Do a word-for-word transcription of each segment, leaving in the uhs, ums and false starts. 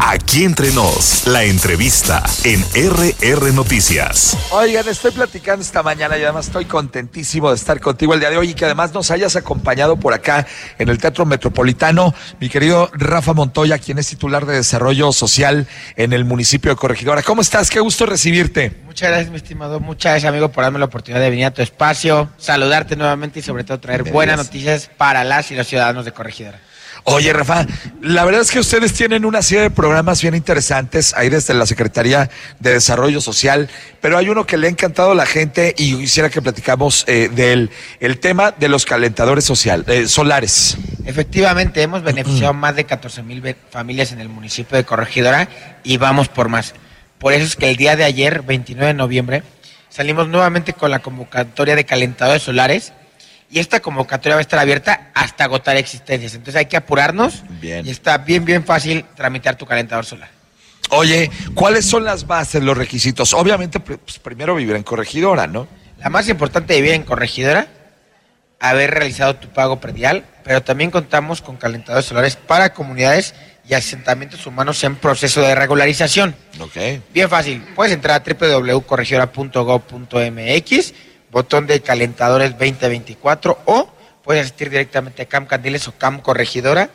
Aquí entre nos, la entrevista en R R Noticias. Oigan, estoy platicando esta mañana y además estoy contentísimo de estar contigo el día de hoy y que además nos hayas acompañado por acá en el Teatro Metropolitano, mi querido Rafa Montoya, quien es titular de Desarrollo Social en el municipio de Corregidora. ¿Cómo estás? Qué gusto recibirte. Muchas gracias, mi estimado. Muchas gracias, amigo, por darme la oportunidad de venir a tu espacio, saludarte nuevamente y sobre todo traer buenas noticias para las y los ciudadanos de Corregidora. Oye, Rafa, la verdad es que ustedes tienen una serie de programas bien interesantes ahí desde la Secretaría de Desarrollo Social, pero hay uno que le ha encantado a la gente y quisiera que platicamos eh, del el tema de los calentadores social, eh, solares. Efectivamente, hemos beneficiado más de catorce mil familias en el municipio de Corregidora y vamos por más. Por eso es que el día de ayer, veintinueve de noviembre, salimos nuevamente con la convocatoria de calentadores solares. Y esta convocatoria va a estar abierta hasta agotar existencias. Entonces hay que apurarnos. Bien. Y está bien, bien fácil tramitar tu calentador solar. Oye, ¿cuáles son las bases, los requisitos? Obviamente, pues, primero vivir en Corregidora, ¿no? La más importante de vivir en Corregidora, haber realizado tu pago predial, pero también contamos con calentadores solares para comunidades y asentamientos humanos en proceso de regularización. Ok. Bien fácil. Puedes entrar a doble u doble u doble u punto corregidora punto gob punto m x, botón de calentadores veinte veinticuatro, o puedes asistir directamente a Camp Candiles o Camp Corregidora,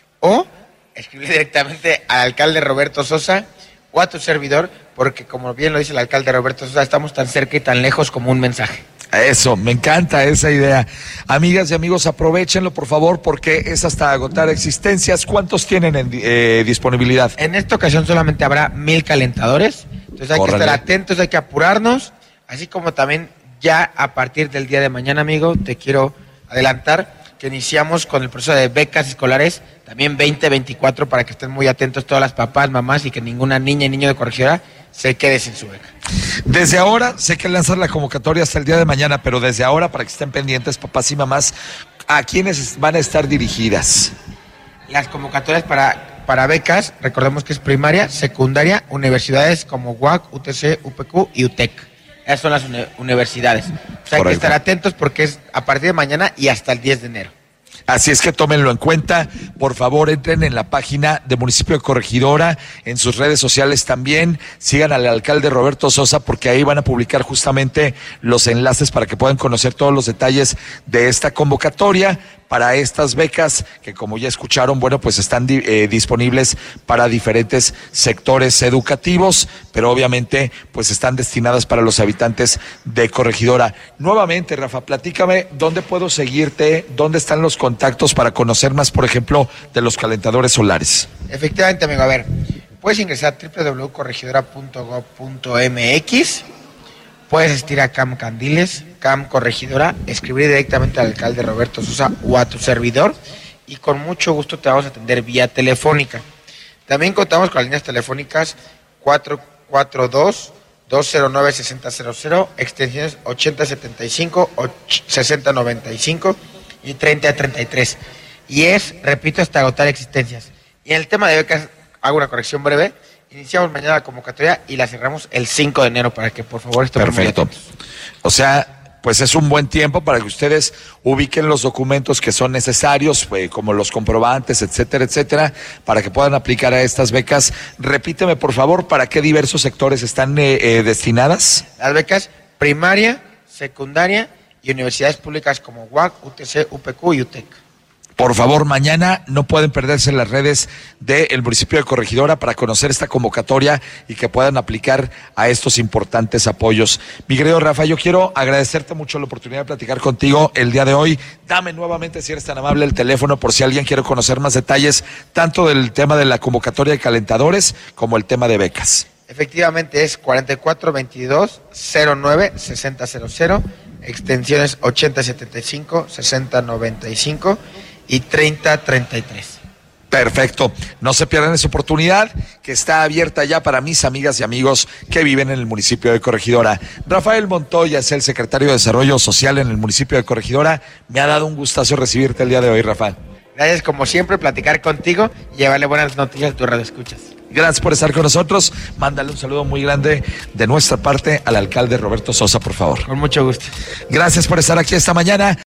o escribir directamente al alcalde Roberto Sosa o a tu servidor, porque como bien lo dice el alcalde Roberto Sosa, estamos tan cerca y tan lejos como un mensaje. Eso, me encanta esa idea. Amigas y amigos, aprovechenlo por favor, porque es hasta agotar existencias. ¿Cuántos tienen en eh, disponibilidad? En esta ocasión solamente habrá mil calentadores, entonces hay Córrale. que estar atentos, hay que apurarnos, así como también ya a partir del día de mañana, amigo, te quiero adelantar que iniciamos con el proceso de becas escolares, también veinte veinticuatro, para que estén muy atentos todas las papás, mamás, y que ninguna niña y niño de Corregidora se quede sin su beca. Desde ahora, sé que lanzan la convocatoria hasta el día de mañana, pero desde ahora, para que estén pendientes, papás y mamás, ¿a quiénes van a estar dirigidas? Las convocatorias para, para becas, recordemos que es primaria, secundaria, universidades como U A C, U T C, U P Q y U T E C. Esas son las uni- universidades. O sea, hay que estar atentos porque es a partir de mañana y hasta el diez de enero. Así es que tómenlo en cuenta. Por favor, entren en la página de Municipio de Corregidora, en sus redes sociales también. Sigan al alcalde Roberto Sosa, porque ahí van a publicar justamente los enlaces para que puedan conocer todos los detalles de esta convocatoria para estas becas que, como ya escucharon, bueno, pues están eh, disponibles para diferentes sectores educativos, pero obviamente pues están destinadas para los habitantes de Corregidora. Nuevamente, Rafa, platícame dónde puedo seguirte, dónde están los contactos para conocer más, por ejemplo, de los calentadores solares. Efectivamente, amigo, a ver, puedes ingresar a doble u doble u doble u punto corregidora punto gob punto m x, puedes asistir a Camp Candiles, Camp Corregidora, escribir directamente al alcalde Roberto Sosa o a tu servidor, y con mucho gusto te vamos a atender vía telefónica. También contamos con las líneas telefónicas cuatro cuatro dos, dos cero nueve, seis cero cero cero, extensiones ochenta setenta y cinco, sesenta noventa y cinco y treinta treinta y tres. Y es, repito, hasta agotar existencias. Y en el tema de becas, hago una corrección breve. Iniciamos mañana la convocatoria y la cerramos el cinco de enero, para que por favor estén muy atentos. O sea, pues es un buen tiempo para que ustedes ubiquen los documentos que son necesarios, eh, como los comprobantes, etcétera, etcétera, para que puedan aplicar a estas becas. Repíteme, por favor, ¿para qué diversos sectores están eh, eh, destinadas? Las becas primaria, secundaria y universidades públicas como U A C, U T C, U P Q y U T E C. Por favor, mañana no pueden perderse las redes del municipio de Corregidora para conocer esta convocatoria y que puedan aplicar a estos importantes apoyos. Mi querido Rafa, yo quiero agradecerte mucho la oportunidad de platicar contigo el día de hoy. Dame nuevamente, si eres tan amable, el teléfono por si alguien quiere conocer más detalles, tanto del tema de la convocatoria de calentadores como el tema de becas. Efectivamente, es cuarenta y cuatro veintidós, cero nueve, sesenta cero cero, extensiones ochenta setenta y cinco, sesenta noventa y cinco y treinta treinta y tres. Perfecto, no se pierdan esa oportunidad que está abierta ya para mis amigas y amigos que viven en el municipio de Corregidora. Rafael Montoya es el secretario de Desarrollo Social en el municipio de Corregidora. Me ha dado un gustazo recibirte el día de hoy, Rafael. Gracias, como siempre, platicar contigo y llevarle buenas noticias a tu radioescuchas. Gracias por estar con nosotros. Mándale un saludo muy grande de nuestra parte al alcalde Roberto Sosa, por favor. Con mucho gusto. Gracias por estar aquí esta mañana.